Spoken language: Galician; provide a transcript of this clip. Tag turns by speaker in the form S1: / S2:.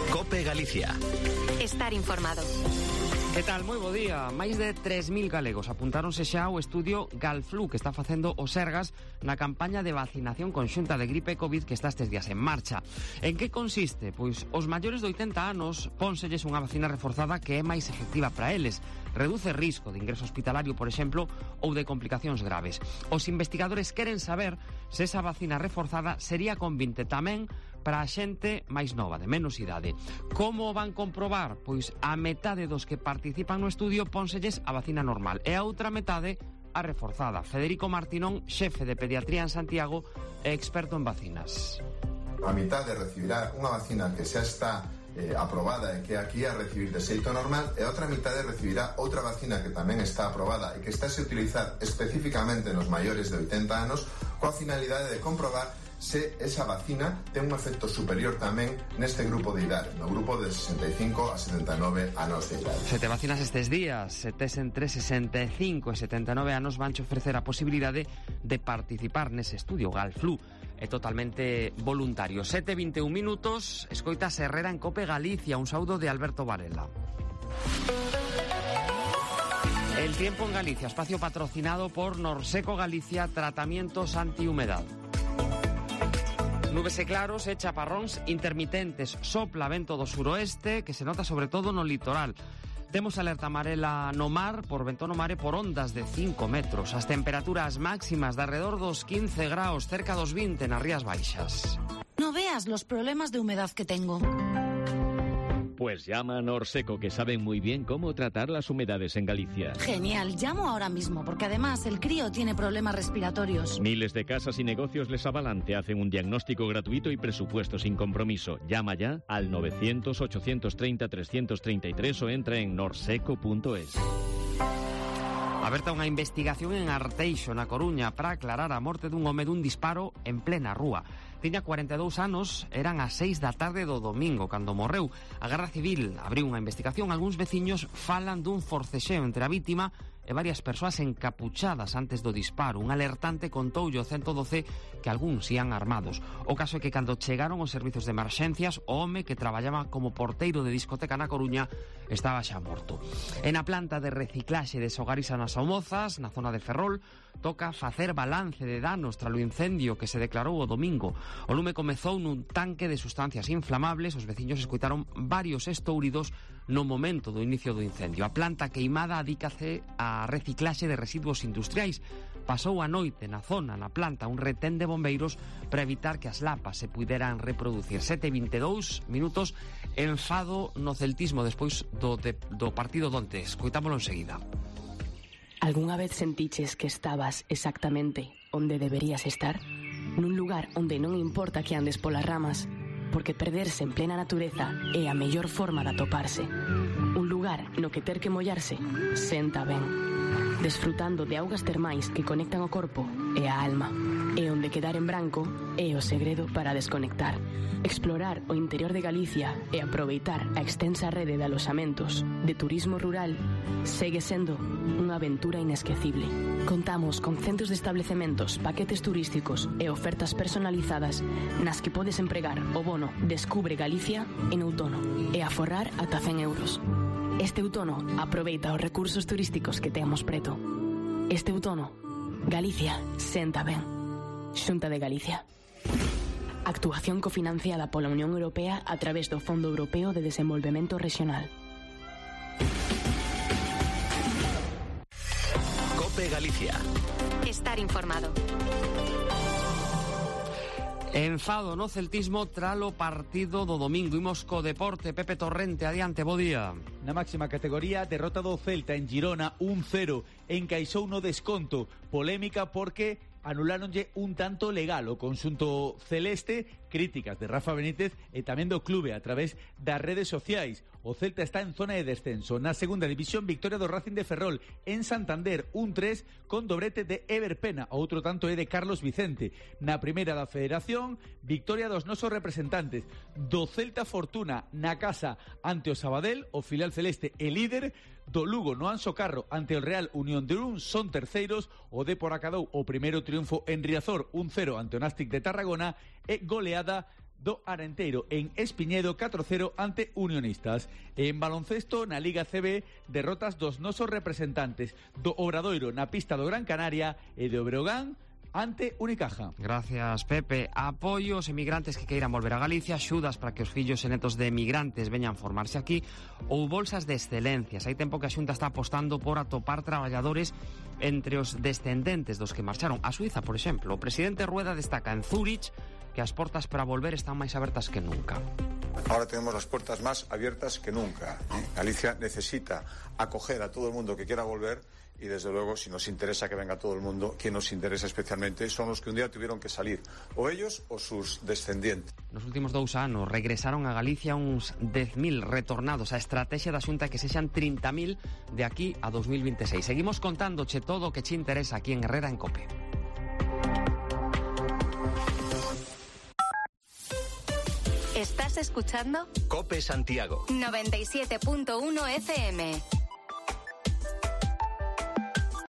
S1: COPE Galicia.
S2: Estar informado.
S3: Que tal? Moi bo día. Máis de 3.000 galegos apuntáronse xa ao estudio Galflu que está facendo o Sergas na campaña de vacinación conxunta de gripe e COVID que está estes días en marcha. En que consiste? Pois os maiores de 80 anos pónselles unha vacina reforzada que é máis efectiva para eles. Reduce risco de ingreso hospitalario, por exemplo, ou de complicacións graves. Os investigadores queren saber se esa vacina reforzada sería convinte tamén para a xente máis nova, de menos idade. Como van comprobar? Pois a metade dos que participan no estudio pónselles a vacina normal e a outra metade a reforzada. Federico Martinón, xefe de pediatría en Santiago e experto en vacinas.
S4: A mitade recibirá unha vacina que xa está aprobada e que aquí a recibir de xeito normal, e a outra mitade recibirá outra vacina que tamén está aprobada e que está a se utilizar especificamente nos maiores de 80 anos coa finalidade de comprobar se esa vacina ten un efecto superior tamén neste grupo de idade, no grupo de 65 a 79 anos de idade.
S3: Se te vacinas estes días, se tes entre 65 e 79 anos, vanche ofrecer a posibilidade de participar nese estudio. Galflu é totalmente voluntario. 7:21 minutos, escoitas Herrera en COPE Galicia. Un saúdo de Alberto Varela. El tiempo en Galicia, espacio patrocinado por Norseco Galicia, tratamientos antihumedad. Nubes e claros e chaparróns intermitentes, sopla vento do suroeste que se nota sobre todo no litoral. Temos alerta amarela no mar, por vento no mar e por ondas de 5 metros. As temperaturas máximas de alrededor dos 15 graus, cerca dos 20 nas Rías Baixas.
S5: No veas los problemas de humedad que tengo.
S6: Pues llama a Norseco, que saben muy bien cómo tratar las humedades en Galicia.
S5: Genial, llamo ahora mismo, porque además el crío tiene problemas respiratorios.
S6: Miles de casas y negocios les avalan, te hacen un diagnóstico gratuito y presupuesto sin compromiso. Llama ya al 900-830-333 o entra en norseco.es.
S3: Aberta unha investigación en Arteixo, na Coruña, para aclarar a morte dun home dun disparo en plena rúa. Tiña 42 anos, eran as 6 da tarde do domingo cando morreu. A Garda Civil abriu unha investigación. Algúns veciños falan dun forcexeo entre a vítima e varias persoas encapuchadas antes do disparo. Un alertante contoulle ao 112 que algúns ían armados. O caso é que cando chegaron os servizos de emerxencias, o home que traballaba como porteiro de discoteca na Coruña estaba xa morto. En a planta de reciclaxe de Sogarisa nas Somozas, na zona de Ferrol, toca facer balance de danos tras o incendio que se declarou o domingo. O lume comezou nun tanque de sustancias inflamables. Os veciños escoitaron varios estouridos no momento do inicio do incendio. A planta queimada adícase a reciclaxe de residuos industriais. Pasou a noite na zona, na planta, un retén de bombeiros para evitar que as lapas se puderan reproducir. 7:22 minutos, enfado no celtismo despois do partido donte. Escoitámolo enseguida.
S7: Algunha vez sentiches que estabas exactamente onde deberías estar? Nun lugar onde non importa que andes polas ramas, porque perderse en plena natureza é a mellor forma de atoparse. Un lugar no que ter que mollarse senta ben, desfrutando de augas termais que conectan o corpo e a alma, e onde quedar en branco é o segredo para desconectar. Explorar o interior de Galicia e aproveitar a extensa rede de alosamentos de turismo rural segue sendo unha aventura inesquecible. Contamos con centros de establecementos, paquetes turísticos e ofertas personalizadas nas que podes empregar o bono Descubre Galicia en outono e aforrar ata 100 euros. Este outono aproveita os recursos turísticos que temos preto. Este outono, Galicia senta ben. Xunta de Galicia. Actuación cofinanciada pola Unión Europea a través do Fondo Europeo de Desenvolvemento Regional.
S1: COPE Galicia.
S2: Estar informado.
S3: Enfado no celtismo tralo partido do domingo. Imos co deporte. Pepe Torrente, adiante, bo día.
S8: Na máxima categoría, derrota do Celta en Girona 1-0. Encaixou no desconto. Polémica porque anuláronlle un tanto legal o conxunto celeste. Críticas de Rafa Benítez e tamén do clube a través das redes sociais. O Celta está en zona de descenso. Na segunda división, victoria do Racing de Ferrol en Santander 1-3 con dobrete de Ever Pena. O outro tanto é de Carlos Vicente. Na primeira da Federación, victoria dos nosos representantes. Do Celta Fortuna na casa ante o Sabadell, o filial celeste e líder. Do Lugo no Anxo Carro ante o Real Unión de Irún, son terceiros. O Depor acadou o primeiro triunfo en Riazor 1-0 ante o Nástic de Tarragona e goleada do Arenteiro en Espiñedo 4-0 ante Unionistas. En baloncesto, na Liga CB, derrotas dos nosos representantes do Obradoiro na pista do Gran Canaria e do Breogán ante Unicaja.
S3: Gracias, Pepe. Apoios emigrantes que queiran volver a Galicia, axudas para que os fillos e netos de emigrantes veñan formarse aquí ou bolsas de excelencias. Hai tempo que a Xunta está apostando por atopar traballadores entre os descendentes dos que marcharon a Suiza, por exemplo. O presidente Rueda destaca en Zúrich que as portas para volver están máis abertas que nunca.
S9: Ahora tenemos las puertas más abiertas que nunca. Galicia necesita acoger a todo el mundo que quiera volver y desde luego si nos interesa que venga todo el mundo, quien nos interesa especialmente son los que un día tuvieron que salir, o ellos o sus descendientes.
S3: Nos últimos 2 anos regresaron a Galicia uns 10.000 retornados. A estrategia da Xunta é que sexan 30.000 de aquí a 2026. Seguimos contándoche todo o que che interesa aquí en Herrera en COPE.
S2: ¿Estás escuchando?
S1: COPE Santiago
S2: 97.1 FM.